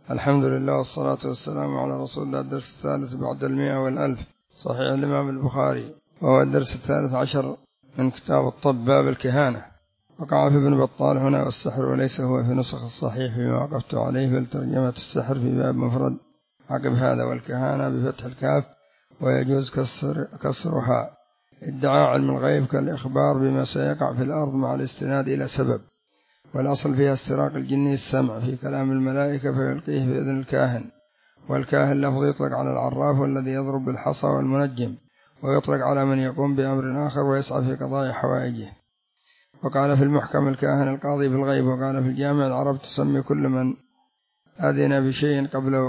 الحمد لله والصلاة والسلام على رسول الله. الدرس الثالث بعد 100 والألف، صحيح الإمام البخاري، وهو الدرس 13 من كتاب الطب باب الكهانة. وقع في ابن بطال هنا والسحر وليس هو في نسخ الصحيح فيما وقفت عليه، بل ترجمة السحر في باب مفرد عقب هذا، والكهانة بفتح الكاف ويجوز كسرها. ادعاء علم الغيب كالإخبار بما سيقع في الأرض مع الاستناد إلى سبب، والأصل فيها استراق الجني السمع في كلام الملائكة فيلقيه بإذن الكاهن. والكاهن لفظ يطلق على العراف والذي يضرب بالحصى والمنجم، ويطلق على من يقوم بأمر آخر ويسعى في قضاء حوائجه. وقال في المحكم الكاهن القاضي بالغيب. وقال في الجامع العرب تسمي كل من آذن بشيء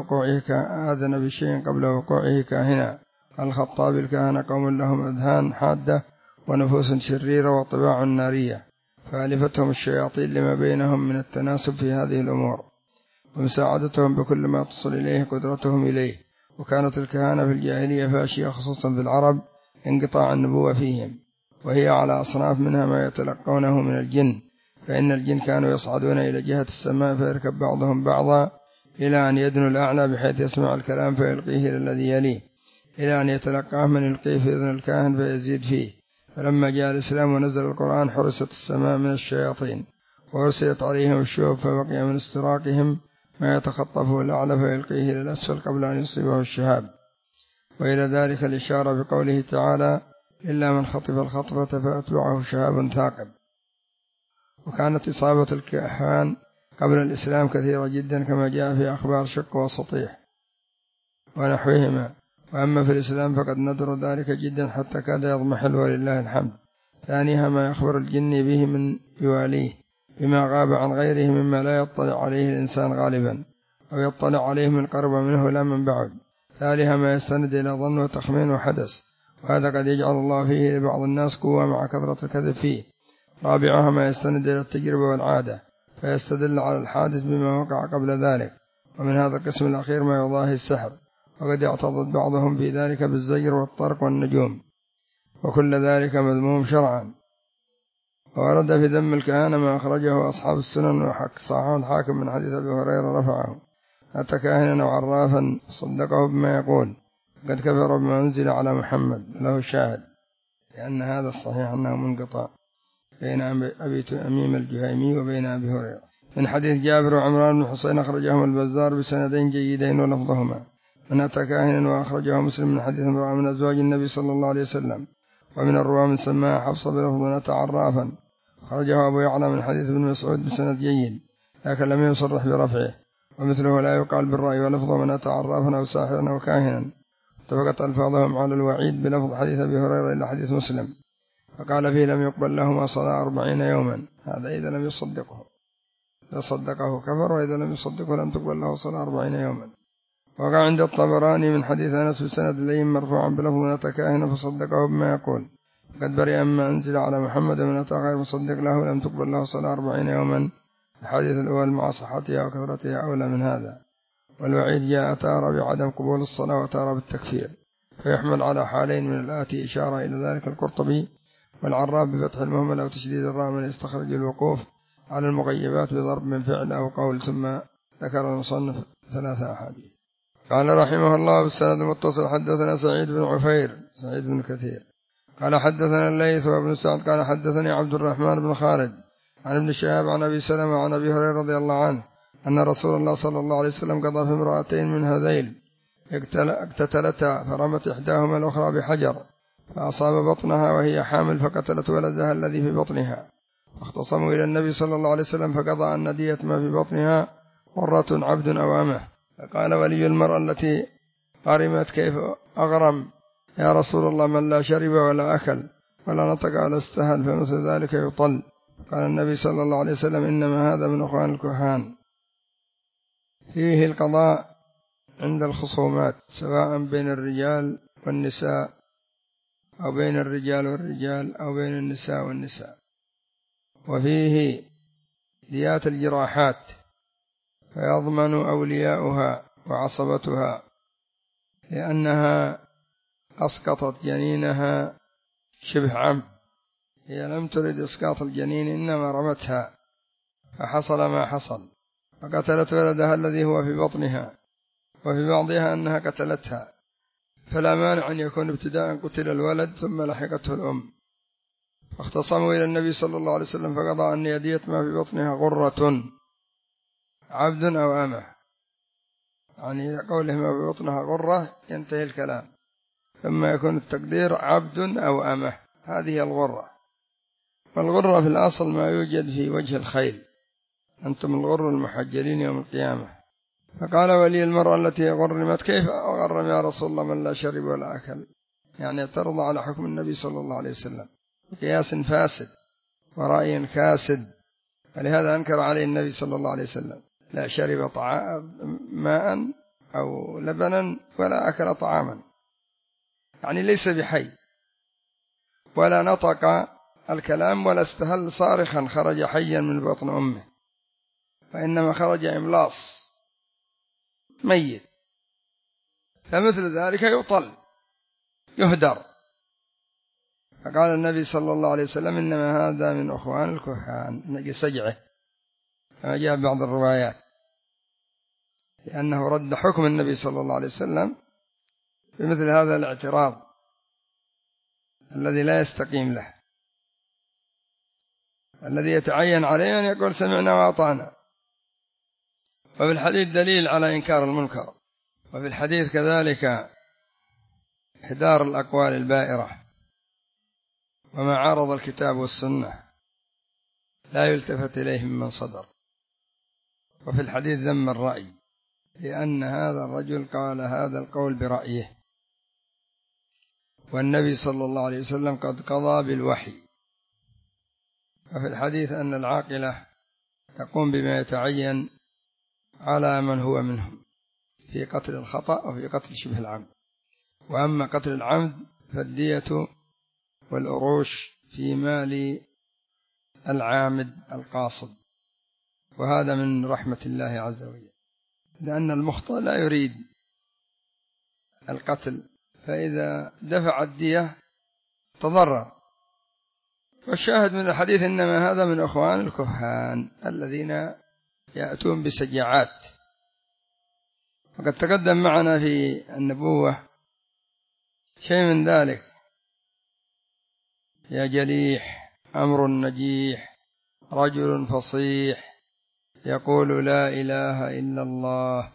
قبل وقوعه كاهنا. الخطاب الكهنة قوم لهم أذهان حادة ونفوس شريرة وطباع نارية، فألفتهم الشياطين لما بينهم من التناسب في هذه الأمور، ومساعدتهم بكل ما تصل إليه قدرتهم إليه. وكانت الكهانة في الجاهلية فاشية خصوصا في العرب انقطاع النبوة فيهم، وهي على أصناف، منها ما يتلقونه من الجن، فإن الجن كانوا يصعدون إلى جهة السماء فيركب بعضهم بعضا إلى أن يدنوا الأعلى بحيث يسمع الكلام فيلقيه إلى الذي يليه، إلى أن يتلقاه من يلقيه في إذن الكاهن فيزيد فيه. فلما جاء الإسلام ونزل القرآن حرست السماء من الشياطين وأرسلت عليهم الشوب، فبقي من استراقهم ما يتخطفه الأعلى فيلقيه إلى الأسفل قبل أن يصيبه الشهاب. وإلى ذلك الإشارة بقوله تعالى: إلا من خطف الخطفة فأتبعه شهاب ثاقب. وكانت إصابة الكهان قبل الإسلام كثيرة جدا كما جاء في أخبار شق وسطيح ونحوهما، وأما في الإسلام فقد ندر ذلك جدا حتى كاد يضمحل ولله الحمد. ثانيها ما يخبر الجن به من يواليه بما غاب عن غيره مما لا يطلع عليه الإنسان غالبا، أو يطلع عليه من قرب منه لا من بعد. ثالثها ما يستند إلى ظن وتخمين وحدث، وهذا قد يجعل الله فيه لبعض الناس قوة مع كثرة الكذب فيه. رابعها ما يستند إلى التجربة والعادة، فيستدل على الحادث بما وقع قبل ذلك. ومن هذا القسم الأخير ما يضاهي السحر، وقد يعتضد بعضهم في ذلك بالزجر والطرق والنجوم، وكل ذلك مذموم شرعا. وورد في ذم الكهانة ما أخرجه أصحاب السنن وصححه الحاكم من حديث أبي هريرة رفعه: أتى كاهنا وعرافا فصدقه بما يقول قد كفر بما أنزل على محمد، له شاهد، لأن هذا الصحيح أنه منقطع بين أبي تميم الجهيمي وبين أبي هريرة. من حديث جابر وعمران بن حسين أخرجهم البزار بسندين جيدين ولفظهما. من أتى كاهنا وأخرجه مسلم من حديث امرأة من أزواج النبي صلى الله عليه وسلم. ومن الرواة من سماها حفصة بلفظ أتى عرافا، أخرجه أبو يعلى من حديث ابن مسعود بسند جيد لكن لم يصرح برفعه. ومثله لا يقال بالرأي ولفظه من أتى عرافا أو ساحرا أو كاهنا. اتفقت ألفاظهم على الوعيد بلفظ حديث أبي هريرة إلى حديث مسلم، فقال فيه لم يقبل لهما صلاة 40 يوما. هذا إذا لم يصدقه، إذا صدقه كفر، وإذا لم يصدقه لم تقبل له صلاة 40 يوما. وقع عند الطبراني من حديث أنس بسند لين مرفوعا بلفظ من أتى كاهنا فصدقه بما يقول قد برئ مما أنزل على محمد، ومن أتى غير مصدق له لم تقبل له صلاة 40 يوما. الحديث الأول مع صحتها وكثرتها أولى من هذا. والوعيد جاء تارى بعدم قبول الصلاة وتارى بالتكفير، فيحمل على حالين من الآتي إشارة إلى ذلك القرطبي. والعراب بفتح المهملة وتشديد الراء من يستخرج الوقوف على المغيبات بضرب من فعل أو قول. ثم ذكر المصنف 3 أحاديث. قال رحمه الله بالسند المتصل: حدثنا سعيد بن عفير سعيد بن كثير قال حدثنا الليث وابن سعد قال حدثني عبد الرحمن بن خالد عن ابن شهاب عن أبي سلمة عن أبي هريرة رضي الله عنه أن رسول الله صلى الله عليه وسلم قضى في امرأتين من هذيل اقتتلتا، فرمت إحداهما الأخرى بحجر فأصاب بطنها وهي حامل، فقتلت ولدها الذي في بطنها. فاختصموا إلى النبي صلى الله عليه وسلم فقضى أن دية ما في بطنها حرة عبد أو أمه. فقال ولي المرأة التي قرمت: كيف أغرم يا رسول الله من لا شرب ولا أكل ولا نطق ولا استهل، فمثل ذلك يطل. قال النبي صلى الله عليه وسلم: إنما هذا من أخوان الكهان. فيه القضاء عند الخصومات سواء بين الرجال والنساء، أو بين الرجال والرجال، أو بين النساء والنساء. وفيه ديات الجراحات، فيضمن أولياؤها وعصبتها، لأنها أسقطت جنينها شبه عمد، هي لم ترد إسقاط الجنين إنما رمتها فحصل ما حصل. فقتلت ولدها الذي هو في بطنها، وفي بعضها أنها قتلتها، فلا مانع أن يكون ابتداء قتل الولد ثم لحقته الأم. فاختصموا إلى النبي صلى الله عليه وسلم فقضى أن يدية ما في بطنها غرة، عبد أو أمة، يعني إذا قوله ما في بطنها غرة ينتهي الكلام، ثم يكون التقدير عبد أو أمة، هذه الغرة. والغرة في الأصل ما يوجد في وجه الخيل، أنتم الغر المحجلين يوم القيامة. فقال ولي المرأة التي غرمت كيف أغرم يا رسول الله من لا شرب ولا أكل؟ يعني اعترض على حكم النبي صلى الله عليه وسلم قياس فاسد ورأي كاسد، ولهذا أنكر عليه النبي صلى الله عليه وسلم، لا شرب ماء أو لبنا ولا أكل طعاما، يعني ليس بحي، ولا نطق الكلام ولا استهل صارخا خرج حيا من بطن أمه، وإنما خرج إملاص ميت، فمثل ذلك يطل يهدر. فقال النبي صلى الله عليه وسلم إنما هذا من أخوان الكهان، نجي سجعه كما جاء بعض الروايات، لأنه رد حكم النبي صلى الله عليه وسلم بمثل هذا الاعتراض الذي لا يستقيم له، الذي يتعين عليه أن يقول سمعنا وأطعنا. وفي الحديث دليل على إنكار المنكر، وفي الحديث كذلك إحضار الأقوال البائرة وما عارض الكتاب والسنة لا يلتفت إليه ممن صدر. وفي الحديث ذم الرأي، لأن هذا الرجل قال هذا القول برأيه، والنبي صلى الله عليه وسلم قد قضى بالوحي. وفي الحديث أن العاقلة تقوم بما يتعين على من هو منهم في قتل الخطأ وفي قتل شبه العمد، وأما قتل العمد فالدية والأروش في مال العامد القاصد، وهذا من رحمة الله عز وجل، لأن المخطئ لا يريد القتل، فإذا دفع الدية تضرر. والشاهد من الحديث إنما هذا من أخوان الكهان الذين يأتون بسجعات. وقد تقدم معنا في النبوة شيء من ذلك، يا جليح أمر نجيح رجل فصيح يقول لا إله إلا الله.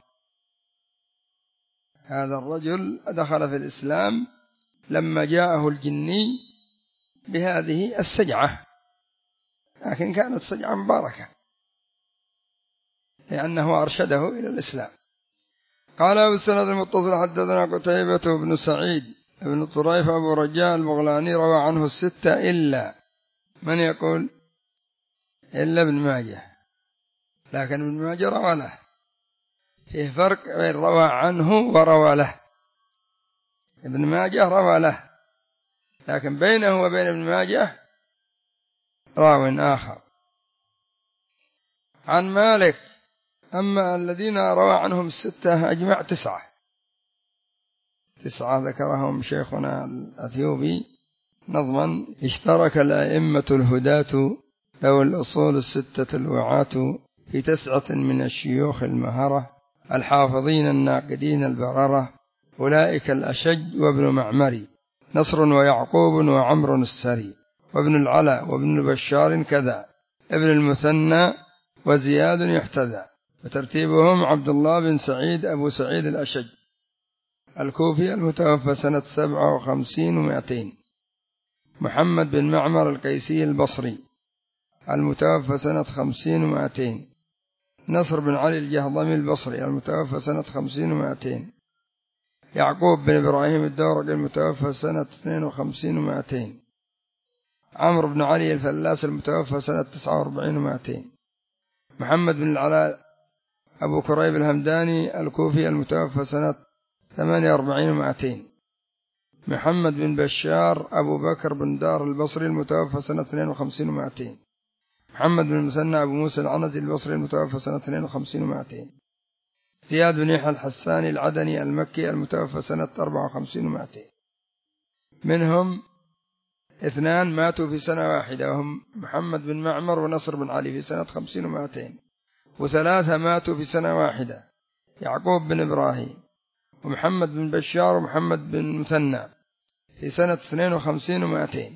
هذا الرجل دخل في الإسلام لما جاءه الجني بهذه السجعة، لكن كانت سجعة مباركة لأنه أرشده إلى الإسلام. قال أبو السند المتصل حدثنا قتيبة بن سعيد بن طريف أبو رجاء البغلاني روى عنه الستة إلا من يقول إلا ابن ماجه، لكن ابن ماجه روى له، فيه فرق بين روى عنه وروى له. ابن ماجه روى له، لكن بينه وبين ابن ماجه راو آخر. عن مالك أما الذين روى عنهم الستة أجمع تسعة ذكرهم شيخنا الأثيوبي نظما: اشترك الأئمة الهداة ذو الأصول الستة الوعاة في 9 من الشيوخ المهرة الحافظين الناقدين البررة، أولئك الأشج وابن معمري نصر ويعقوب وعمر السري وابن العلا وابن بشار كذا ابن المثنى وزياد يحتذى. وترتيبهم عبد الله بن سعيد أبو سعيد الأشج الكوفي المتوفى سنة 57 و200، محمد بن معمر القيسي البصري المتوفى سنة 50 و200، نصر بن علي الجهضمي البصري المتوفى سنة 50 و200، يعقوب بن إبراهيم الدورقي المتوفى سنة 52 و200، عمرو بن علي الفلاس المتوفى سنة 49 و200، محمد بن العلاء أبو كريب الهمداني الكوفي المتوفى سنة 48 و200، محمد بن بشار أبو بكر بن دار البصري المتوفى سنة 52 و200، محمد بن المثنى أبو موسى العنزي البصري المتوفى سنة 52 و200، زياد بن يحيى الحساني العدني المكي المتوفى سنة 54 و200. منهم 2 ماتوا في سنة واحدة، وهم محمد بن معمر ونصر بن علي في سنة 50 و200، وثلاثة ماتوا في سنة واحدة: يعقوب بن إبراهيم ومحمد بن بشار ومحمد بن مثنى في سنة 52 و200.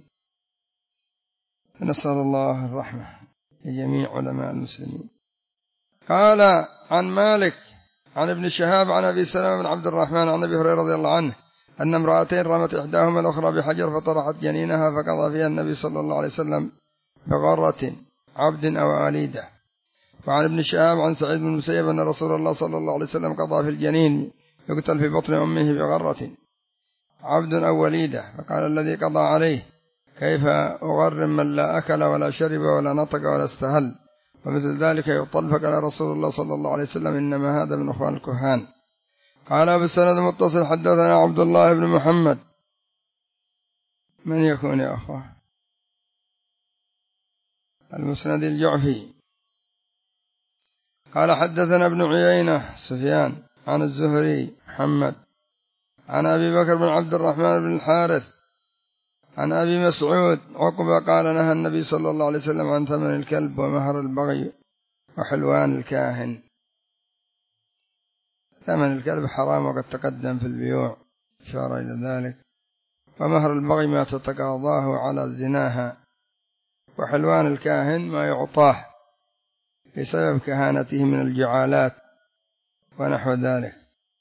نسأل الله الرحمة لجميع علماء المسلمين. قال عن مالك عن ابن شهاب عن أبي سلمة بن عبد الرحمن عن أبي هريرة رضي الله عنه أن امرأتين رمت إحداهما الأخرى بحجر فطرحت جنينها فقضى فيها النبي صلى الله عليه وسلم بغرة عبد أو آليدة. وعن ابن شهاب عن سعيد بن المسيب أن رسول الله صلى الله عليه وسلم قضى في الجنين يقتل في بطن أمه بغرة عبد أو وليدة، فقال الذي قضى عليه: كيف أغرم من لا أكل ولا شرب ولا نطق ولا استهل؟ ومثل ذلك يطل. فقال رسول الله صلى الله عليه وسلم: إنما هذا من أخوان الكهان. قال بالسند المتصل: حدثنا عبد الله بن محمد. من يكون يا أخوة؟ المسند الجعفي. قال حدثنا ابن عيينة سفيان عن الزهري محمد عن أبي بكر بن عبد الرحمن بن الحارث عن أبي مسعود عقبة قال: نهى النبي صلى الله عليه وسلم عن ثمن الكلب ومهر البغي وحلوان الكاهن. ثمن الكلب حرام وقد تقدم في البيوع إشارة إلى ذلك، ومهر البغي ما تتقاضاه على زناها، وحلوان الكاهن ما يعطاه بسبب كهانته من الجعالات ونحو ذلك.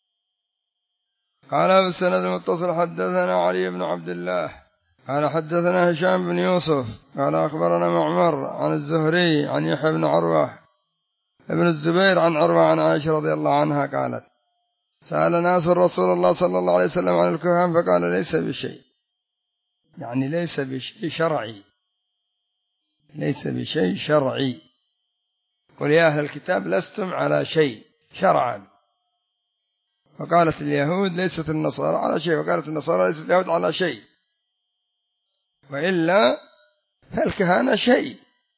قال بالسند المتصل: حدثنا علي بن عبد الله قال حدثنا هشام بن يوسف قال أخبرنا معمر عن الزهري عن يحيى بن عروة ابن الزبير عن عروة عن عائشة رضي الله عنها قالت: سأل ناس رسول الله صلى الله عليه وسلم عن الكهان فقال: ليس بشيء، يعني ليس بشيء شرعي، ليس بشيء شرعي. قل يا أهل الكتاب لستم على شيء شرعا. وقالت اليهود ليست النصارى على شيء، وقالت النصارى ليست اليهود على شيء، وإلا فالكهانة شيء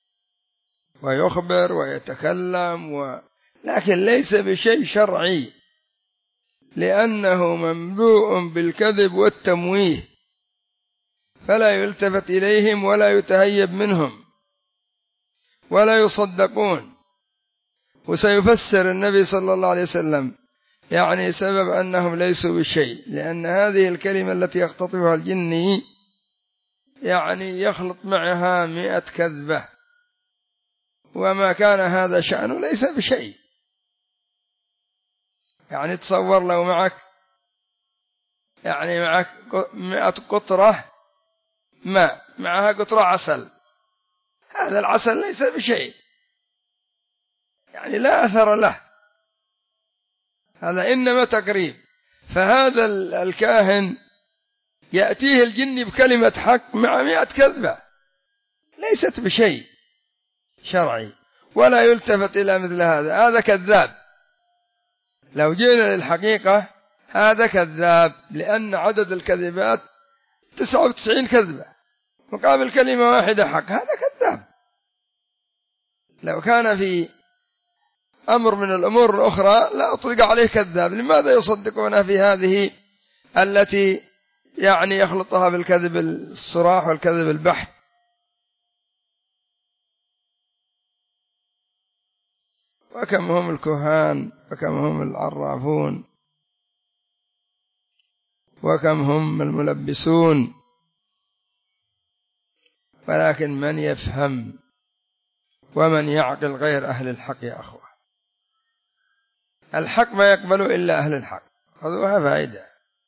ويخبر ويتكلم لكن ليس بشيء شرعي، لأنه مملوء بالكذب والتمويه، فلا يلتفت إليهم ولا يتهيب منهم ولا يصدقون. وسيفسر النبي صلى الله عليه وسلم يعني سبب أنهم ليسوا بشيء، لأن هذه الكلمة التي يختطفها الجني يعني يخلط معها 100 كذبة، وما كان هذا شأنه ليس بشيء. يعني تصور لو معك 100 قطرة ماء معها قطرة عسل، هذا العسل ليس بشيء، يعني لا أثر له، هذا إنما تقريب. فهذا الكاهن يأتيه الجن بكلمة حق مع 100 كذبة ليست بشيء شرعي، ولا يلتفت إلى مثل هذا، هذا كذاب. لو جينا للحقيقة هذا كذاب، لأن عدد الكذبات 99 كذبة مقابل كلمة واحدة حق، هذا كذاب. لو كان في أمر من الأمور الأخرى لا أطلق عليه كذاب. لماذا يصدقون في هذه التي يعني يخلطها بالكذب الصراح والكذب البحت؟ وكم هم الكهان، وكم هم العرافون، وكم هم الملبسون. ولكن من يفهم ومن يعقل غير أهل الحق يا أخوة. الحق ما يقبله إلا أهل الحق، خذوها فائدة.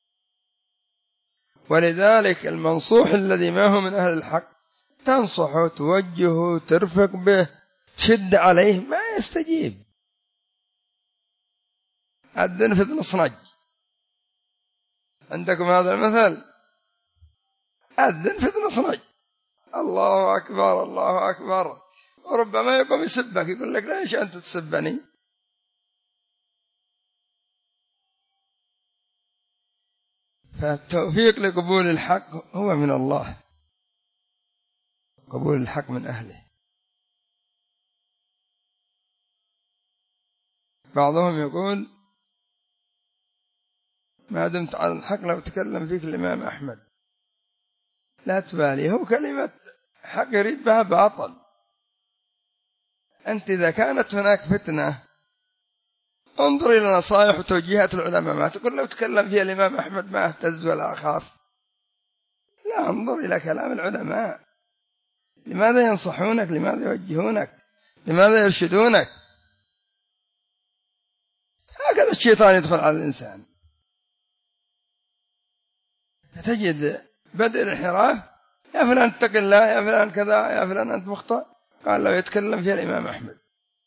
ولذلك المنصوح الذي ما هو من أهل الحق تنصحه، توجهه، ترفق به، تشد عليه، ما يستجيب. أذن في نصنج، عندكم هذا المثل، أذن في نصنج، الله أكبر الله أكبر، وربما يقوم يسبك، يقول لك ليش أنت تسبني؟ فالتوفيق لقبول الحق هو من الله، قبول الحق من أهله. بعضهم يقول ما دمت على الحق لو تكلم فيك الإمام أحمد لا تبالي، هو كلمة حق يريد بها باطل، أنت إذا كانت هناك فتنة انظر إلى نصائح وتوجيهات العلماء، ما تقول لو تكلم فيها الإمام أحمد ما اهتز ولا أخاف، لا، انظر إلى كلام العلماء، لماذا ينصحونك، لماذا يوجهونك، لماذا يرشدونك. هكذا الشيطان يدخل على الإنسان، فتجد بدء الانحراف، يا فلان اتق الله، يا فلان كذا، يا فلان أنت مخطئ، قال لو يتكلم فيها الإمام أحمد،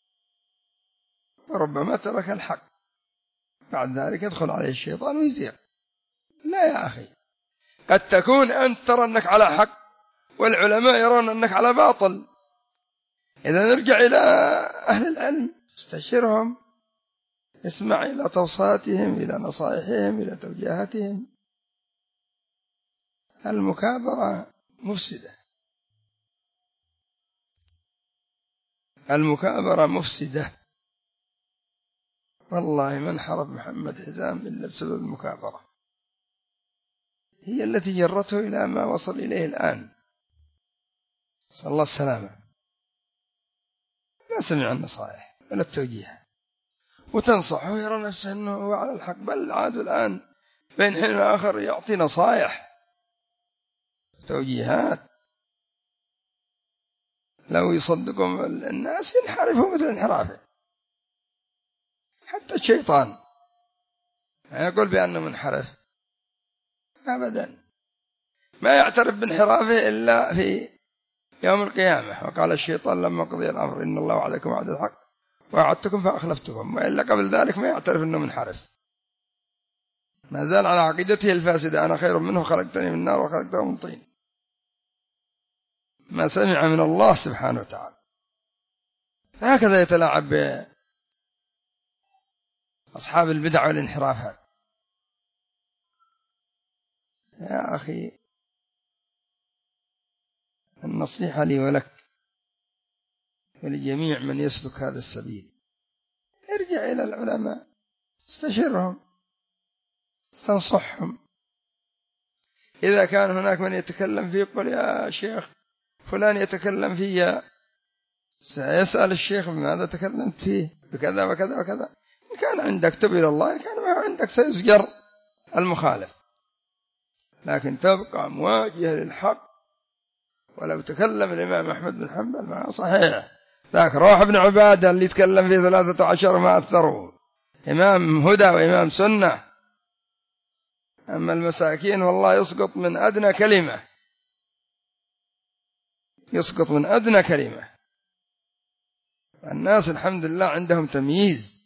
وربما ترك الحق، بعد ذلك يدخل عليه الشيطان ويزيغ. لا يا أخي، قد تكون أنت ترى أنك على حق والعلماء يرون أنك على باطل، إذا نرجع إلى أهل العلم، استشيرهم، اسمع إلى توصياتهم، إلى نصائحهم، إلى توجيهاتهم. المكابرة مفسدة، المكابرة مفسدة، والله من حرف محمد حزام إلا بسبب المكابرة، هي التي جرته إلى ما وصل إليه الآن، صلى الله السلامة. ما سمع النصائح ولا التوجيه، وتنصحه يرى نفسه أنه هو على الحق، بل عاد الآن بين حين وآخر يعطي نصائح توجيهات، لو يصدقهم الناس ينحرفوا مثل انحرافه. حتى الشيطان ما يقول بأنه منحرف أبدا، ما يعترف بانحرافه إلا في يوم القيامة. وقال الشيطان لما قضي الأمر إن الله وعدكم وعد الحق ووعدتكم فأخلفتكم، وإلا قبل ذلك ما يعترف أنه منحرف، ما زال على عقيدته الفاسدة، أنا خير منه خلقتني من نار وخلقته من طين، ما سمع من الله سبحانه وتعالى. هكذا يتلاعب بأصحاب البدع والانحرافات. يا أخي، النصيحة لي ولك ولجميع من يسلك هذا السبيل، ارجع إلى العلماء، استشرهم، استنصحهم. إذا كان هناك من يتكلم فيه قل يا شيخ فلان يتكلم فيه، سيسأل الشيخ بماذا تكلمت فيه، بكذا وكذا وكذا، إن كان عندك تب إلى الله، إن كان ما عندك سيزجر المخالف، لكن تبقى مواجهة للحق. ولو تكلم الإمام أحمد بن حنبل ما صحيح، ذاك روح ابن عبادة اللي يتكلم فيه 13 ما أثره، إمام هدى وإمام سنة. أما المساكين والله يسقط من أدنى كلمة، يسقط من أدنى كلمة. الناس الحمد لله عندهم تمييز،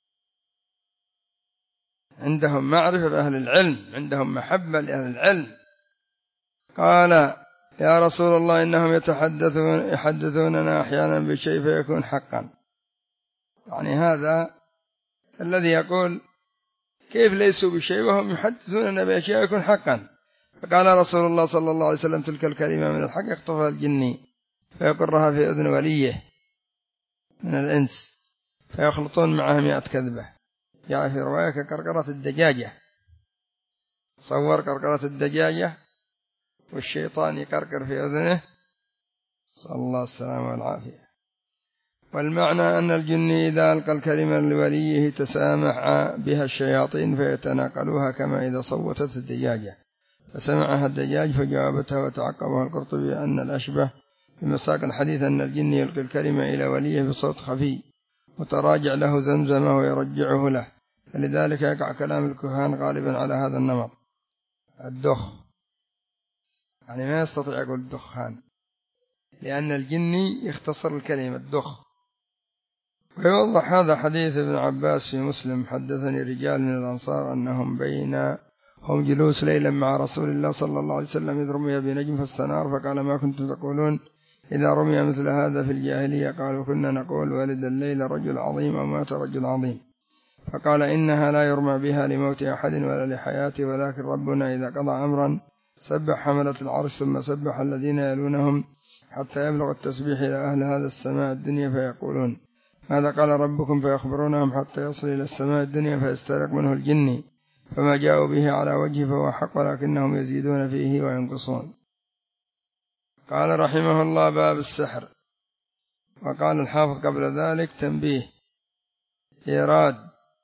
عندهم معرفة بأهل العلم، عندهم محبة لأهل العلم. قال يا رسول الله إنهم يحدثوننا أحيانا بشيء فيكون حقا، يعني هذا الذي يقول كيف ليسوا بشيء وهم يحدثوننا بأشياء يكون حقا. فقال رسول الله صلى الله عليه وسلم تلك الكلمة من الحق يخطفها الجني فيقرها في أذن وليه من الإنس فيخلطون معها 100 كذبة. جاء في رواية كقرقرة الدجاجة، صور قرقرة الدجاجة والشيطان يقرقر في أذنه، صلى الله السلامة والعافية. والمعنى أن الجن إذا ألقى الكلمة لوليه تسامح بها الشياطين فيتناقلوها كما إذا صوتت الدجاجة، فسمعها الدجاج فجاوبتها. وتعقبها القرطبي أن الأشبه بمساق الحديث أن الجن يلقي الكلمة إلى وليه بصوت خفي وتراجع له زمزمه ويرجعه له، فلذلك يقع كلام الكهان غالبا على هذا النمط. الدخ يعني ما يستطيع يقول الدخان، لأن الجني يختصر الكلمة الدخ. ويوضح هذا حديث ابن عباس في مسلم حدثني رجال من الأنصار أنهم هم جلوس ليلا مع رسول الله صلى الله عليه وسلم إذ رمي بنجم فاستنار، فقال ما كنتم تقولون إذا رمي مثل هذا في الجاهلية؟ قالوا كنا نقول ولد الليل رجل عظيم أو مات رجل عظيم. فقال إنها لا يرمى بها لموت أحد ولا لحياته، ولكن ربنا إذا قضى أمرا سبح حملة العرش ثم سبح الذين يلونهم حتى يبلغ التسبيح إلى أهل هذا السماء الدنيا فيقولون ماذا قال ربكم، فيخبرونهم حتى يصل إلى السماء الدنيا فيسترق منه الجن، فما جاءوا به على وجهه فهو حق ولكنهم يزيدون فيه وينقصون. قال رحمه الله باب السحر. وقال الحافظ قبل ذلك تنبيه إيراد.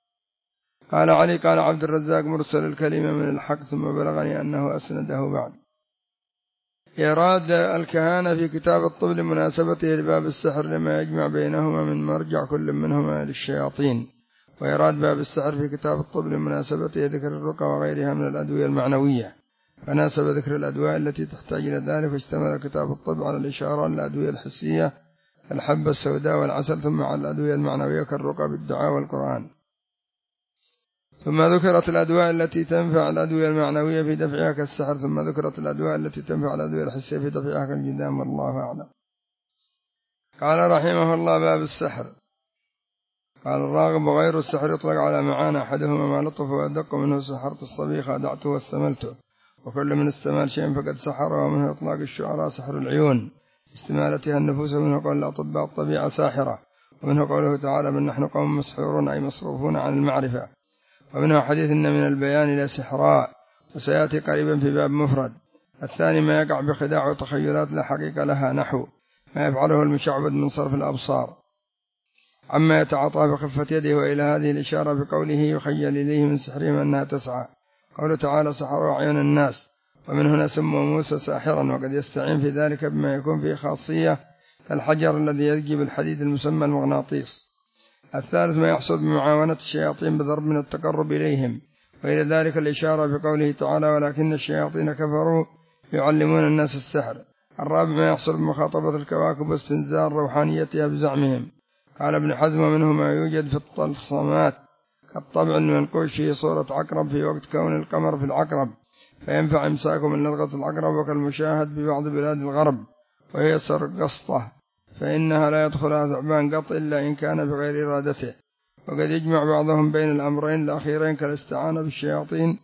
قال علي قال عبد الرزاق مرسل الكلمة من الحق ثم بلغني أنه أسنده بعد. إيراد الكهانة في كتاب الطب لمناسبته لباب السحر لما يجمع بينهما من مرجع كل منهما للشياطين، وإيراد باب السحر في كتاب الطب لمناسبته ذكر الرقى وغيرها من الأدوية المعنوية، فناسب ذكر الأدواء التي تحتاج إلى ذلك، واشتمل كتاب الطب على الإشارة للأدوية الحسية الحبة السوداء والعسل، ثم على الأدوية المعنوية كالرقى بالدعاء والقرآن. ثم ذكرت الأدواء التي تنفع الأدوية المعنوية في دفعها كالسحر، ثم ذكرت الأدواء التي تنفع الأدوية الحسية في دفعها كالجذام، والله أعلم. قال رحمه الله: باب السحر. قال الراغب: وغير السحر يطلق على معاني، أحدهما ما لطف وأدق، منه سحرت الصبي خادعته واستملته، وكل من استمال شيء فقد سحره، ومنه إطلاق الشعراء سحر العيون استمالتها النفوس، ومنه قول الأطباء الطبيعة ساحرة، ومنه قوله تعالى: بل نحن قوم مسحورون، أي مصروفون عن المعرفة، ومنه حديث إن من البيان إلى سحراء، وسيأتي قريبا في باب مفرد. الثاني ما يقع بخداع وتخيلات لا حقيقة لها، نحو ما يفعله المشعبد من صرف الأبصار عما يتعاطى بخفة يده، وإلى هذه الإشارة بقوله: يخيل إليه من سحرهم أنها تسعى، قوله تعالى: سحروا أعين الناس. ومن هنا سموا موسى ساحرا، وقد يستعين في ذلك بما يكون فيه خاصية كالحجر الذي يلقي بالحديد المسمى المغناطيس. الثالث ما يحصل بمعاونة الشياطين بضرب من التقرب إليهم، وإلى ذلك الإشارة بقوله تعالى: ولكن الشياطين كفروا يعلمون الناس السحر. الرابع ما يحصل بمخاطبة الكواكب واستنزال روحانيتها بزعمهم. قال ابن حزم: ومنه ما يوجد في الطلسمات كالطبع المنقوش في صورة عقرب في وقت كون القمر في العقرب، فينفع إمساكه من لدغة العقرب، وكالمشاهد ببعض بلاد الغرب وهي سرقسطة، فإنها لا يدخلها ثعبان قط إلا إن كان بغير إرادته. وقد يجمع بعضهم بين الأمرين الأخيرين كالاستعانة بالشياطين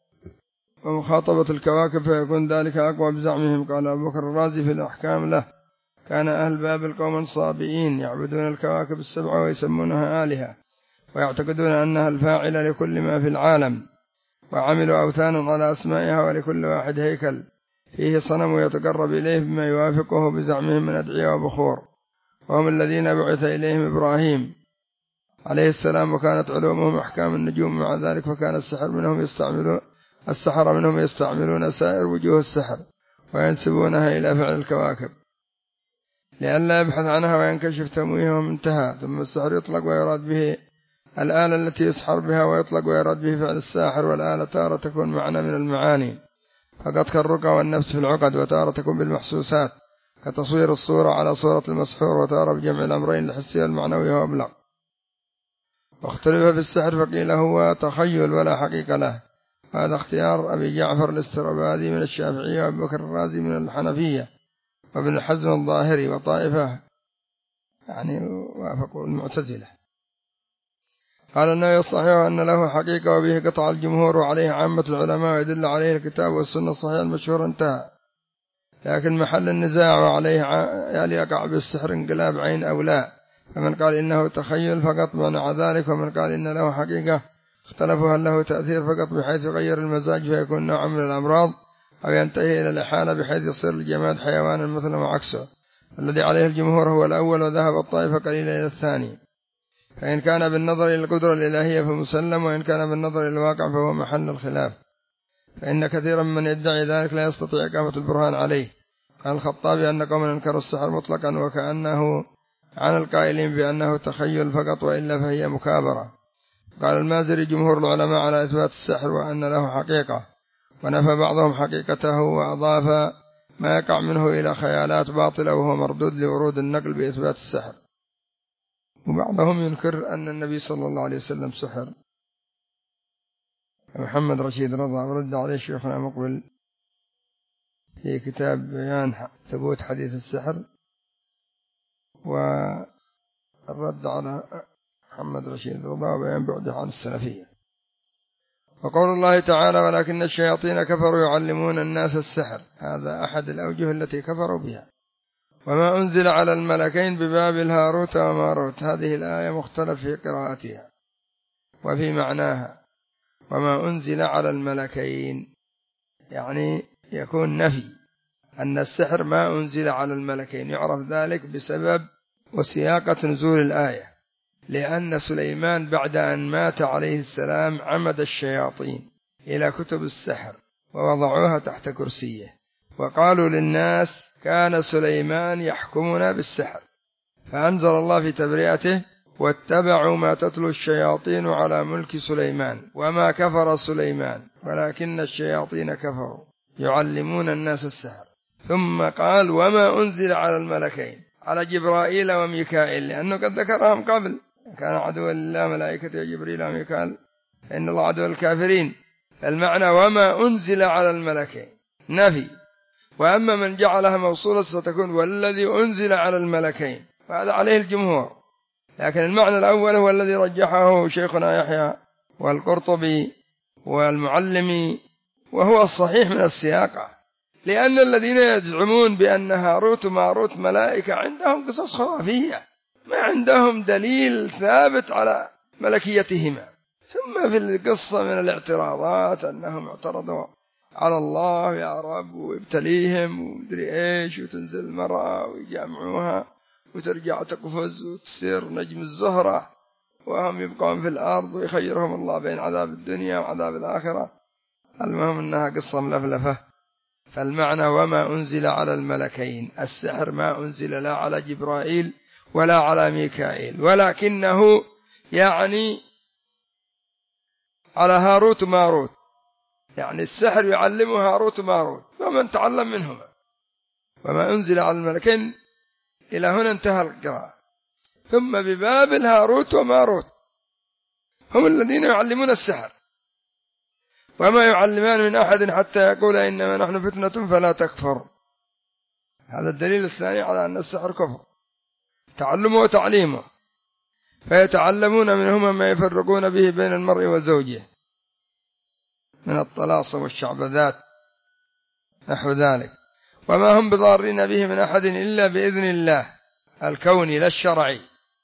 ومخاطبة الكواكب، فيكون ذلك أقوى بزعمهم. قال أبو بكر الرازي في الأحكام له: كان أهل بابل قوما صابئين يعبدون الكواكب السبعة ويسمونها آلهة، ويعتقدون أنها الفاعلة لكل ما في العالم، وعملوا أوثانا على أسمائها، ولكل واحد هيكل فيه صنم ويتقرب إليه بما يوافقه بزعمهم من أدعية وبخور، وهم الذين بعث إليهم إبراهيم عليه السلام، وكانت علومهم أحكام النجوم. مع ذلك فكان السحر منهم يستعملون سائر وجوه السحر وينسبونها إلى فعل الكواكب لئلا يبحث عنها وينكشف تمويههم. انتهى. ثم السحر يطلق ويراد به الآلة التي يسحر بها، ويطلق ويراد به فعل الساحر، والآلة تارة تكون معنى من المعاني فقد كالرقى والنفس في العقد، وتارة تكون بالمحسوسات كتصوير الصورة على صورة المسحور، وتارة بجمع الأمرين الحسي والمعنوي وأبلغ. واختلف في السحر فقيل هو تخيل ولا حقيقة له، هذا اختيار أبي جعفر الاسترابادي من الشافعية، وأبي بكر الرازي من الحنفية، وابن حزم الظاهري، وطائفة وافقوا المعتزلة. قال النووي: الصحيح أن له حقيقة، وبه قطع الجمهور وعليه عامة العلماء، ويدل عليه الكتاب والسنة الصحيحة المشهورة. انتهى. لكن محل النزاع وعليه هل يقع بالسحر انقلاب عين أو لا، فمن قال إنه تخيل فقط منع ذلك، ومن قال إن له حقيقة اختلفوا هل له تأثير فقط بحيث يغير المزاج فيكون نوع من الأمراض، أو ينتهي إلى الإحالة بحيث يصير الجماد حيوانا مثلا وعكسه. الذي عليه الجمهور هو الأول، وذهب الطائفة قليلا إلى الثاني. فإن كان بالنظر إلى القدرة الإلهية فمسلم، وإن كان بالنظر إلى الواقع فهو محل الخلاف، فإن كثيرا من يدعي ذلك لا يستطيع إقامة البرهان عليه. قال الخطابي أن قوما أنكروا السحر مطلقا، وكأنه عن القائلين بأنه تخيل فقط، وإلا فهي مكابرة. قال المازري: جمهور العلماء على إثبات السحر وأن له حقيقة، ونفى بعضهم حقيقته، وأضاف ما يقع منه إلى خيالات باطلة، وهو مردود لورود النقل بإثبات السحر. وبعضهم ينكر أن النبي صلى الله عليه وسلم سحر. محمد رشيد رضا ورد عليه شيخنا مقبل في كتاب بيان ثبوت حديث السحر، والرد على محمد رشيد رضا وبيان بعده عن السلفية. وقول الله تعالى: ولكن الشياطين كفروا يعلمون الناس السحر، هذا أحد الأوجه التي كفروا بها. وما أنزل على الملكين ببابل هاروت وماروت، هذه الآية مختلف في قراءتها وفي معناها. وما أنزل على الملكين يعني يكون نفي أن السحر ما أنزل على الملكين، يعرف ذلك بسبب وسياقة نزول الآية لأن سليمان بعد أن مات عليه السلام عمد الشياطين إلى كتب السحر ووضعوها تحت كرسيه، وقالوا للناس كان سليمان يحكمنا بالسحر، فأنزل الله في تبرئته واتبعوا ما تتلو الشياطين على ملك سليمان وما كفر سليمان ولكن الشياطين كفروا يعلمون الناس السحر. ثم قال وما أنزل على الملكين على جبرائيل وميكائيل، لأنه قد ذكرهم قبل، كان عدوا لله ملائكته جبريل وميكائيل إن الله عدو الكافرين. فالمعنى وما أنزل على الملكين نفي، وأما من جعلها موصولة ستكون والذي أنزل على الملكين، وهذا عليه الجمهور، لكن المعنى الأول هو الذي رجحه شيخنا يحيى والقرطبي والمعلمي، وهو الصحيح من السياقة، لأن الذين يزعمون بأن هاروت وماروت ملائكة عندهم قصص خرافية، ما عندهم دليل ثابت على ملكيتهما. ثم في القصة من الاعتراضات أنهم اعترضوا على الله يا رب ويبتليهم ومدري إيش، وتنزل المرأة ويجامعوها وترجع تقفز وتصير نجم الزهرة وهم يبقون في الأرض ويخيرهم الله بين عذاب الدنيا وعذاب الآخرة. المهم أنها قصة ملفلفة. فالمعنى وما أنزل على الملكين، السحر ما أنزل لا على جبرائيل ولا على ميكائيل، ولكنه يعني على هاروت وماروت، يعني السحر يعلمه هاروت وماروت ومن تعلم منهما. وما أنزل على الملكين إلى هنا انتهى القراءة. ثم ببابل هاروت وماروت هم الذين يعلمون السحر، وما يعلمان من أحد حتى يقول إنما نحن فتنة فلا تكفر. هذا الدليل الثاني على أن السحر كفر، تعلمه وتعليمه، فيتعلمون منهما ما يفرقون به بين المرء وزوجه من الطلاصم والشعبذات نحو ذلك. وما هم بضارين به من أحد إلا بإذن الله الكوني لا الشرعي،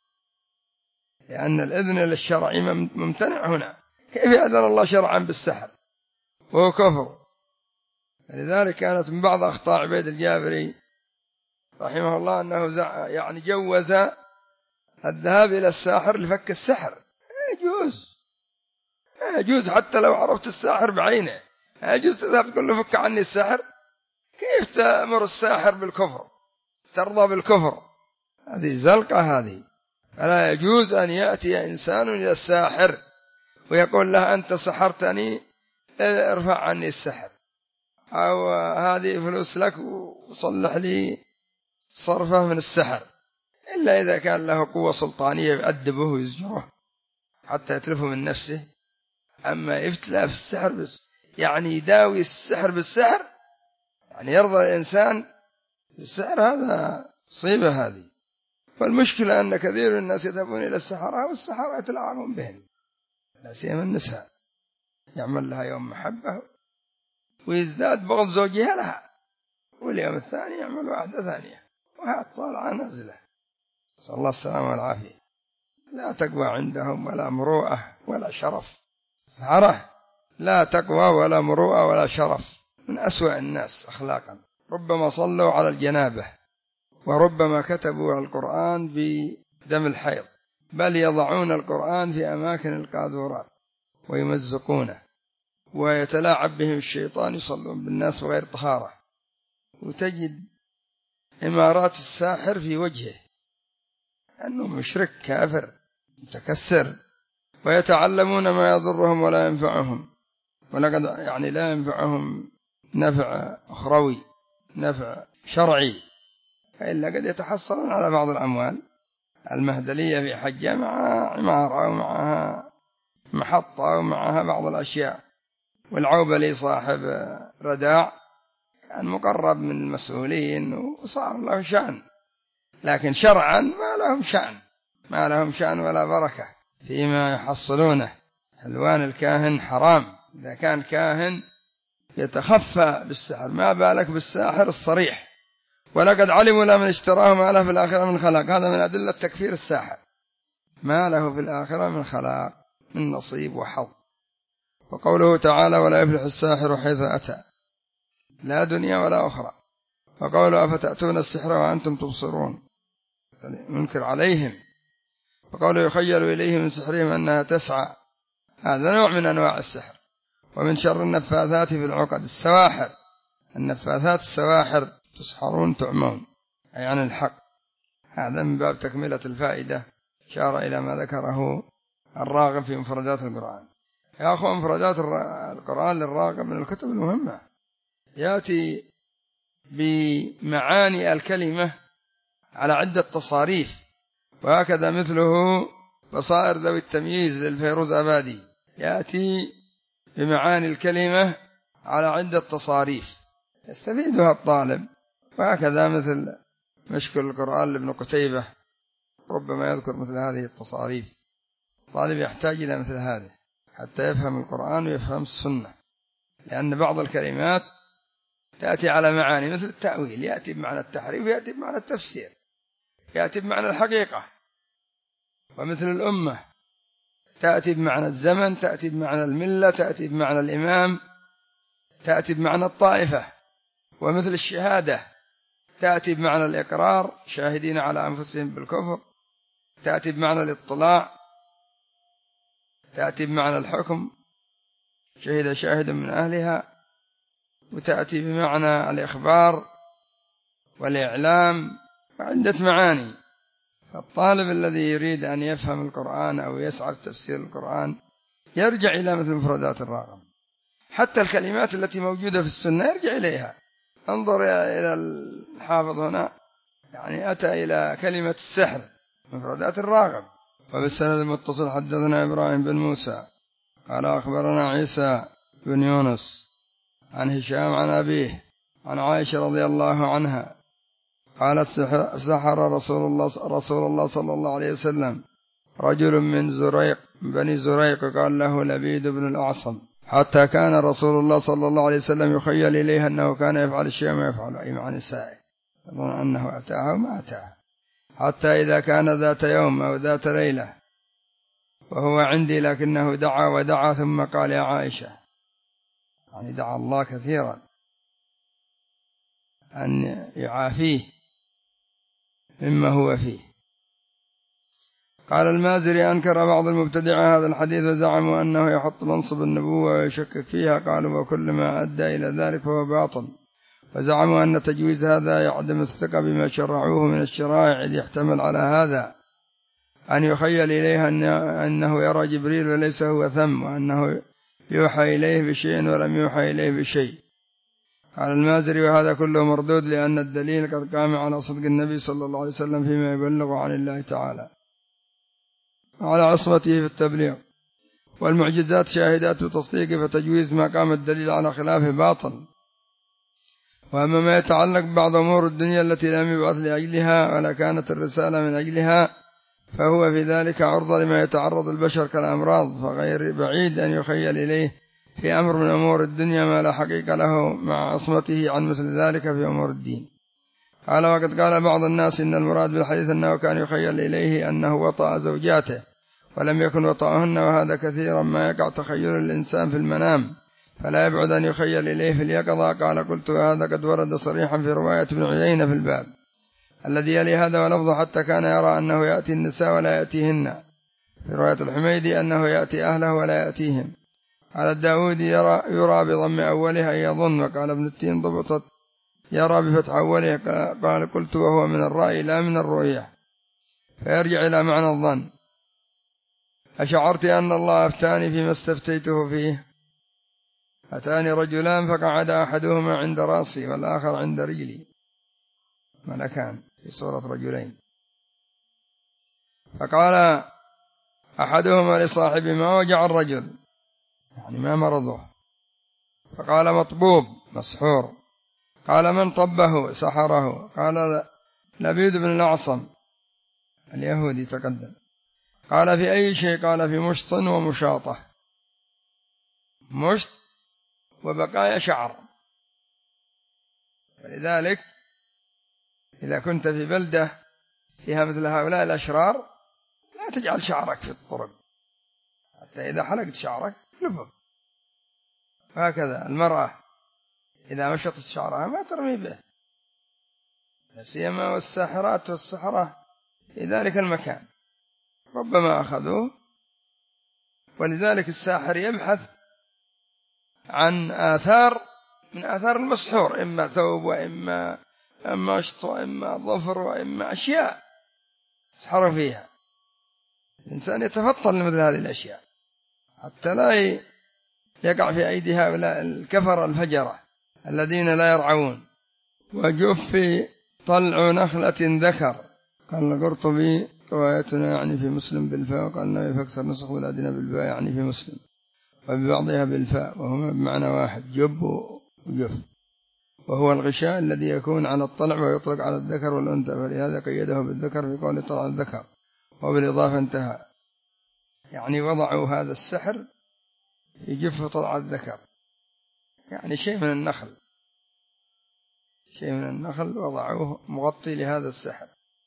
لأن الإذن للشرعي ممتنع هنا، كيف يأذن الله شرعا بالسحر وهو كفر؟ لذلك كانت من بعض أخطاء عبيد الجابري رحمه الله أنه يعني جوز الذهاب إلى الساحر لفك السحر. يجوز حتى لو عرفت الساحر بعينه، يجوز تذهب تقول له فك عني السحر. كيف تأمر الساحر بالكفر، ترضى بالكفر؟ هذه زلقة هذه. فلا يجوز أن يأتي إنسان إلى الساحر ويقول له أنت سحرتني ارفع عني السحر، أو هذه فلوس لك وصلح لي صرفه من السحر، إلا إذا كان له قوة سلطانية يؤدبه ويزجره حتى يتلفه من نفسه. أما يفتلى في السحر بس، يعني يداوي السحر بالسحر، يعني يرضى الإنسان بالسحر، هذا صيبة هذه. والمشكلة أن كثير من الناس يذهبون إلى السحرة والسحرة يتلاعبون بهم، لا سيما النساء، يعمل لها يوم محبة ويزداد بغض زوجها لها، واليوم الثاني يعمل واحدة ثانية، وهي طالعة نازلة، صلى الله السلامة والعافية. لا تقوى عندهم ولا مروءة ولا شرف، سحرة لا تقوى ولا مروءة ولا شرف، من أسوأ الناس أخلاقا. ربما صلوا على الجنابة، وربما كتبوا القرآن بدم الحيض، بل يضعون القرآن في أماكن القاذورات ويمزقونه، ويتلاعب بهم الشيطان، يصلون بالناس بغير طهارة، وتجد إمارات الساحر في وجهه أنه مشرك كافر متكسر. ويتعلمون ما يضرهم ولا ينفعهم، ولقد يعني لا ينفعهم نفع أخروي، نفع شرعي، إلا قد يتحصلون على بعض الأموال المهدلية في حجة مع عمارة ومعها محطة ومعها بعض الأشياء. والعوبلي صاحب رداع كان مقرب من المسؤولين وصار له شأن، لكن شرعا ما لهم شأن، ما لهم شأن ولا بركة فيما يحصلونه. حلوان الكاهن حرام، إذا كان كاهن يتخفى بالسحر، ما بالك بالساحر الصريح. ولقد علموا لمن اشتراه ما له في الآخرة من خلاق، هذا من أدلة تكفير الساحر، ما له في الآخرة من خلاق، من نصيب وحظ. وقوله تعالى ولا يفلح الساحر حيث أتى، لا دنيا ولا أخرى. وقوله أفتأتون السحر وأنتم تبصرون، منكر عليهم. وقوله يخيل إليه من سحرهم أنها تسعى، هذا نوع من أنواع السحر. ومن شر النفاثات في العقد، السواحر، النفاثات السواحر تسحرون تعمون أي عن الحق. هذا من باب تكملة الفائدة، شار إلى ما ذكره الراغب في مفردات القرآن. يا أخوة، مفردات القرآن للراغب من الكتب المهمة، يأتي بمعاني الكلمة على عدة تصاريف. وهكذا مثله بصائر ذوي التمييز للفيروز أبادي، يأتي بمعاني الكلمة على عدة تصاريف يستفيدها الطالب. وهكذا مثل مشكل القرآن لابن قتيبة ربما يذكر مثل هذه التصاريف. الطالب يحتاج إلى مثل هذا حتى يفهم القرآن ويفهم السنة، لأن بعض الكلمات تأتي على معاني مثل التأويل، يأتي بمعنى التحريف، يأتي بمعنى التفسير، يأتي بمعنى الحقيقة. ومثل الأمة تأتي بمعنى الزمن، تأتي بمعنى الملة، تأتي بمعنى الإمام، تأتي بمعنى الطائفة. ومثل الشهادة تأتي بمعنى الإقرار، شاهدين على أنفسهم بالكفر، تأتي بمعنى الاطلاع، تأتي بمعنى الحكم، شهد شاهد من أهلها، وتأتي بمعنى الإخبار والإعلام، وعدة معاني. فالطالب الذي يريد أن يفهم القرآن أو يسعى في تفسير القرآن يرجع إلى مثل مفردات الراغب. حتى الكلمات التي موجودة في السنة يرجع إليها. انظر إلى الحافظ هنا، يعني أتى إلى كلمة السحر مفردات الراغب. وبالسند المتصل حدثنا إبراهيم بن موسى قال أخبرنا عيسى بن يونس عن هشام عن أبيه عن عائشة رضي الله عنها قالت سحر رسول الله صلى الله عليه وسلم رجل من زريق بني زريق قال له لبيد بن الأعصم، حتى كان رسول الله صلى الله عليه وسلم يخيل إليه أنه كان يفعل الشيء ما يفعل أي مع نسائه، يظن أنه أتاها وما أتاها، حتى إذا كان ذات يوم أو ذات ليلة وهو عندي لكنه دعا ودعا ثم قال يا عائشة، يعني دعا الله كثيرا أن يعافيه مما هو فيه. قال المازري أنكر بعض المبتدعة هذا الحديث وزعموا أنه يحط منصب النبوة ويشكك فيها، قالوا وكل ما أدى إلى ذلك فهو باطل. وزعموا أن تجويز هذا يعدم الثقة بما شرعوه من الشرائع، إذ يحتمل على هذا أن يخيل إليه أنه يرى جبريل وليس هو ثم، وأنه يوحى إليه بشيء ولم يوحى إليه بشيء. قال المازري وهذا كله مردود، لأن الدليل قد قام على صدق النبي صلى الله عليه وسلم فيما يبلغ عن الله تعالى وعلى عصمته في التبليغ، والمعجزات شاهدات بتصديقه، فتجويز ما قام الدليل على خلافه باطل. وأما ما يتعلق ببعض أمور الدنيا التي لم يبعث لأجلها ولا كانت الرسالة من أجلها فهو في ذلك عرضة لما يتعرض البشر كالأمراض، فغير بعيد أن يخيل إليه في أمر من أمور الدنيا ما لا حقيقة له مع عصمته عن مثل ذلك في أمور الدين. قال وقد قال بعض الناس إن المراد بالحديث أنه كان يخيل إليه أنه وطأ زوجاته ولم يكن وطأهن، وهذا كثيرا ما يقع تخيل الإنسان في المنام، فلا يبعد أن يخيل إليه في اليقظة. قال قلت هذا قد ورد صريحا في رواية ابن عيينة في الباب الذي يلي هذا ولفظه حتى كان يرى أنه يأتي النساء ولا يأتيهن، في رواية الحميدي أنه يأتي أهله ولا يأتيهم. على الداودي يرى بضم أولها يظن، وقال ابن التين ضبطت يرى بفتح أوله. قال قلت وهو من الرأي لا من الرؤية، فيرجع إلى معنى الظن. أشعرت أن الله أفتاني فيما استفتيته فيه، أتاني رجلان فقعد أحدهما عند رأسي والآخر عند رجلي، ملكان في صورة رجلين، فقال أحدهما لصاحبه ما وجع الرجل، يعني ما مرضه، فقال مطبوب مسحور. قال من طبه سحره؟ قال لبيد بن الأعصم اليهودي تقدم. قال في أي شيء؟ قال في مشط ومشاطة، مشط وبقايا شعر. ولذلك إذا كنت في بلدة فيها مثل هؤلاء الأشرار لا تجعل شعرك في الطرق، حتى إذا حلقت شعرك تلفه. هكذا المرأة إذا مشطت شعرها ما ترمي به، لا سيما والساحرات والسحرة في ذلك المكان، ربما أخذوه. ولذلك الساحر يبحث عن آثار من آثار المسحور، إما ثوب وإما مشط وإما ظفر وإما أشياء يسحر فيها. الإنسان يتفطن لمثل هذه الأشياء حتى لا يقع في أيدي هؤلاء الكفر الفجرة الذين لا يرعون. وجف طلع نخلة ذكر، قال القرطبي روايتنا يعني في مسلم بالفاء، وقال النووي في أكثر نسخ ولادنا بالباء يعني في مسلم، وببعضها بالفاء، وهما بمعنى واحد، جب وجف، وهو الغشاء الذي يكون على الطلع ويطلق على الذكر والأنثى، فلهذا قيده بالذكر في قول طلع الذكر، وبالإضافة انتهى. يعني وضعوا هذا السحر في جف طلع الذكر، يعني شيء من النخل، شيء من النخل وضعوه مغطي لهذا السحر.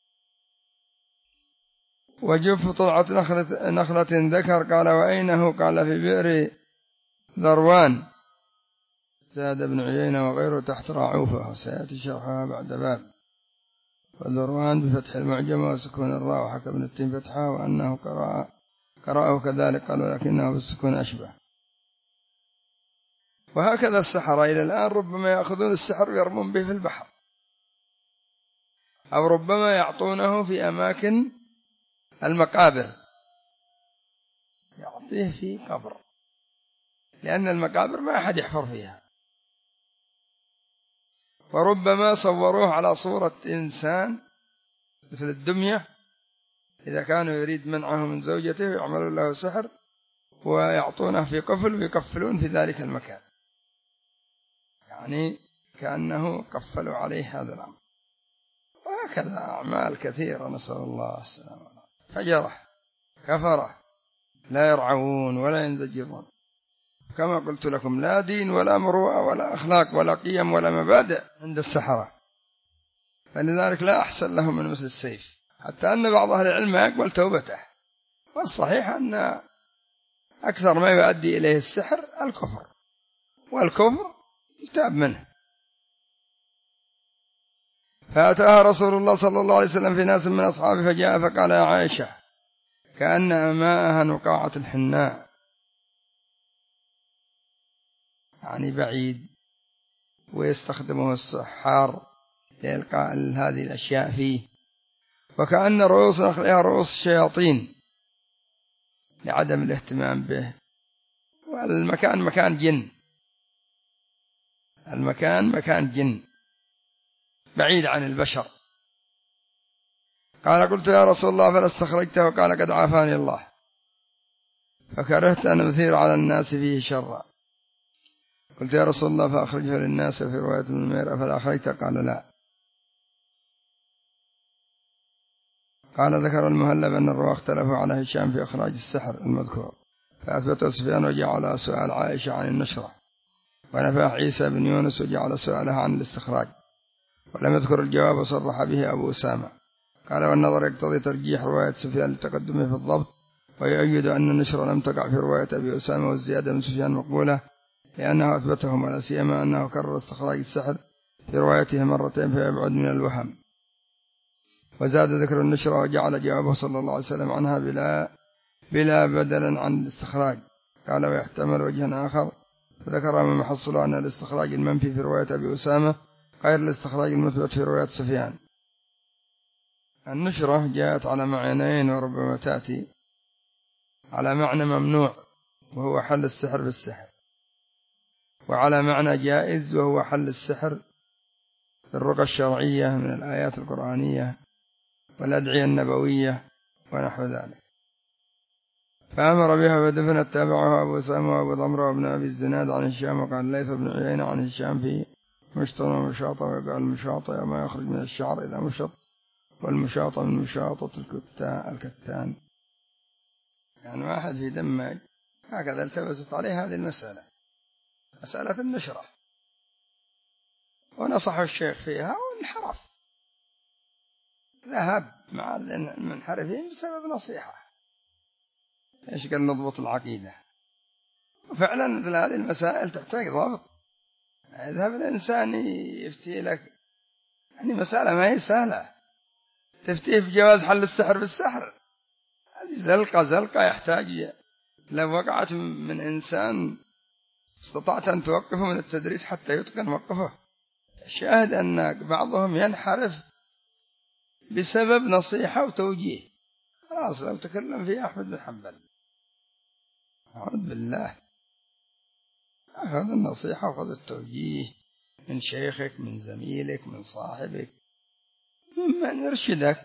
وجف طلعة نخلة ذكر. قال وأينه؟ قال في بئر ذروان، زاد ابن عيينة وغيره تحت راعوفة، وسيأتي شرحها بعد باب. وذروان بفتح المعجم وسكون الراء، وحكى ابن التين فتحها، وأنه قرأه كذلك، قال ولكنه بالسكون أشبه. وهكذا السحرة إلى الآن ربما يأخذون السحر ويرمون به في البحر، أو ربما يعطونه في أماكن المقابر، يعطيه في قبر، لأن المقابر ما أحد يحفر فيها. وربما صوروه على صورة إنسان مثل الدمية، إذا كانوا يريد منعه من زوجته ويعملون له سحر ويعطونه في قفل ويكفلون في ذلك المكان، يعني كأنه كفلوا عليه هذا الأمر. وهكذا أعمال كثيرة، نسأل الله السلامة. فجرة كفرة لا يرعون ولا ينزجرون، كما قلت لكم لا دين ولا مروءة ولا أخلاق ولا قيم ولا مبادئ عند السحرة، فلذلك لا أحسن لهم من مثل السيف، حتى أن بعض أهل العلم ما يقبل توبته. والصحيح أن أكثر ما يؤدي إليه السحر الكفر، والكفر يتاب منه. فأتاها رسول الله صلى الله عليه وسلم في ناس من أصحابه، فجاء فقال يا عائشة كأن ماءها نقاعة الحناء، يعني بعيد، ويستخدمه السحار لإلقاء هذه الأشياء فيه، وكأن رؤوس نخلها رؤوس الشياطين لعدم الاهتمام به. والمكان مكان جن، المكان مكان جن بعيد عن البشر. قال قلت يا رسول الله فلا استخرجته؟ قال قد عافاني الله، فكرهت أن أثير على الناس فيه شرا. قلت يا رسول الله فأخرجه للناس، في رواية ابن نمير فلا أخرجته؟ قال لا. قال ذكر المهلب أن الرواة اختلفوا على هشام في إخراج السحر المذكور، فأثبته سفيان وجعل سؤال عائشة عن النشرة، ونفاه عيسى بن يونس وجعل سؤالها عن الاستخراج، ولم يذكر الجواب وصرح به أبو أسامة. قال والنظر يقتضي ترجيح رواية سفيان لتقدمه في الضبط، ويؤيد أن النشرة لم تقع في رواية أبي أسامة، والزيادة من سفيان مقبولة لأنه أثبتهم، ولا سيما أنه كرر استخراج السحر في روايته مرتين فيبعد من الوهم. وزاد ذكر النشرة وجعل جوابه صلى الله عليه وسلم عنها بلا بدلا عن الاستخراج. قال ويحتمل وجها آخر، فذكر من محصله أن الاستخراج المنفي في رواية أبي أسامة غير الاستخراج المثبت في رواية سفيان. النشرة جاءت على معنيين، وربما تأتي على معنى ممنوع وهو حل السحر بالسحر، وعلى معنى جائز وهو حل السحر بالرقى الشرعية من الآيات القرآنية والأدعية النبوية ونحو ذلك. فأمر بها فدفنت، تابعها أبو أسامة وأبو ضمرة وابن أبي الزناد عن هشام، وقال ليث بن عيينة عن هشام في مشطر ومشاطة، وقال المشاطة ما يخرج من الشعر إذا مشط، والمشاطة من مشاطة الكتان. يعني واحد في دمج هكذا التبست عليه هذه المسألة، مسألة النشرة، ونصح الشيخ فيها وانحرف، ذهب مع المنحرفين بسبب نصيحة. إيش قال نضبط العقيدة؟ وفعلا مثل هذه المسائل تحتاج ضابط. يذهب الإنسان يفتي لك، يعني مسألة ما هي سهلة، تفتيه في جواز حل السحر بالسحر، هذه زلقة يحتاج، لو وقعت من إنسان استطعت أن توقفه من التدريس حتى يتقن وقفه. الشاهد أن بعضهم ينحرف بسبب نصيحة وتوجيه، خلاص لو تكلم فيه أحمد بن حنبل أعوذ بالله، أخذ النصيحة وأخذ التوجيه من شيخك، من زميلك، من صاحبك، ممن يرشدك.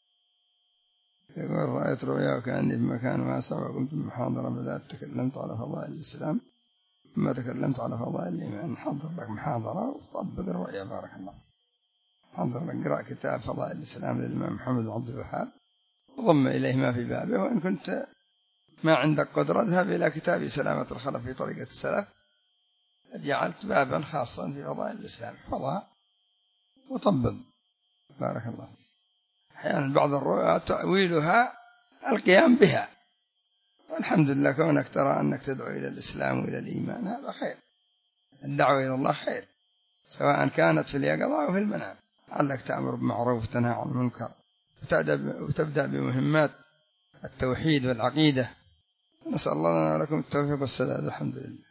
يقول رأيت رؤيا وكأني في مكان واسع وقمت بمحاضرة، بدأت تكلمت على فضائل الإسلام ثم تكلمت على فضائل الإيمان. حضر لك محاضرة وطبق الرؤيا بارك الله. حضر لك قراء كتاب فضائل الإسلام للإمام محمد بن عبد الوهاب وضم إليه ما في بابه، وإن كنت ما عندك قدرة اذهب إلى كتاب سلامة الخلف في طريقة السلف، جعلت بابا خاصا في فضائل الإسلام، فضاء وطبق بارك الله فيك. أحيانا بعض الرؤيا تأويلها القيام بها، والحمد لله كونك ترى أنك تدعو إلى الإسلام وإلى الإيمان هذا خير، الدعوة إلى الله خير سواء كانت في اليقظة أو في المنام، علك تأمر بالمعروف وتنهى عن المنكر وتبدأ بمهمات التوحيد والعقيدة. نسأل الله لنا ولكم التوفيق والسداد. الحمد لله.